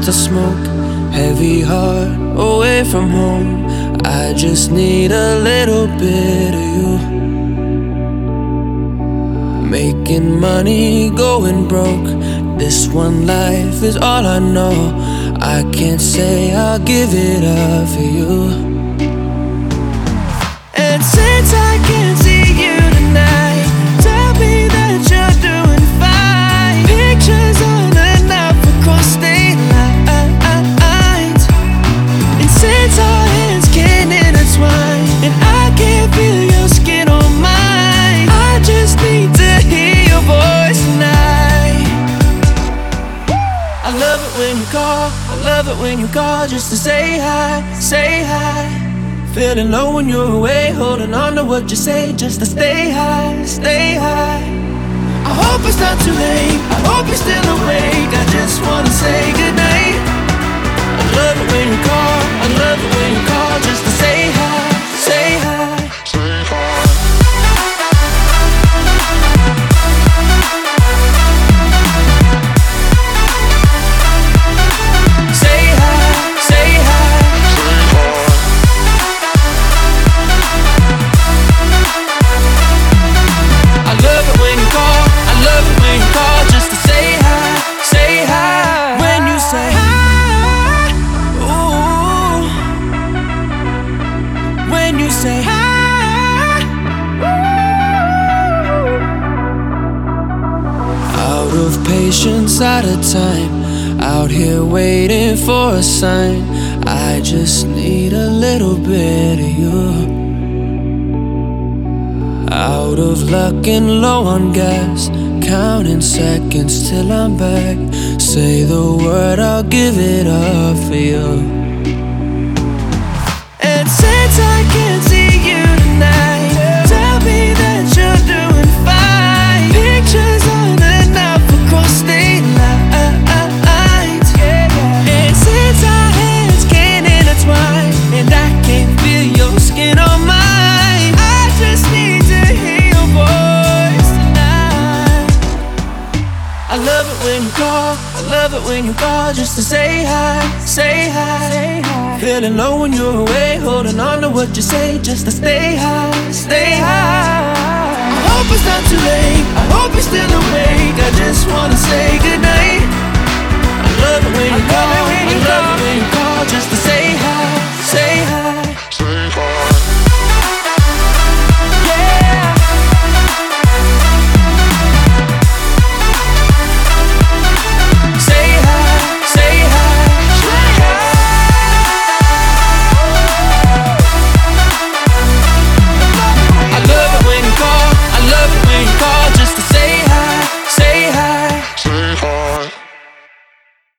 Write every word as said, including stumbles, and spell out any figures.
to smoke, heavy heart, away from home. I just need a little bit of you. Making money, going broke, this one life is all I know. I can't say I'll give it up for you. And since I can't see you tonight, tell me that you're doing fine. Pictures on enough across state lines. And since our hands can't intertwine, and I can't feel your skin on mine, I just need to hear your voice tonight. I love it when you call, I love it when you call just to say hi, say hi. Feeling low when you're away, holding on to what you say just to stay high, stay high. I hope it's not too late, I hope you're still awake. I just wanna say goodnight. I love it when you call, I love it when you call just to say hi, say hi. Say hi. Out of patience, out of time, out here waiting for a sign. I just need a little bit of you. Out of luck and low on gas, counting seconds till I'm back. Say the word, I'll give it up for you. And since I can't see you tonight, tell me that you're doing fine. Pictures on enough across state lines. And since our hands can't intertwine, and I can't feel your skin on mine, I just need to hear your voice tonight. I love it when you call, I love it when you call just to say hi, say hi, say hi. Feeling low when you're away, holding on to what you say just to stay high, stay high. I hope it's not too late, I hope you're still awake. I just wanna say goodnight. I love it when you call, I love it when you call just to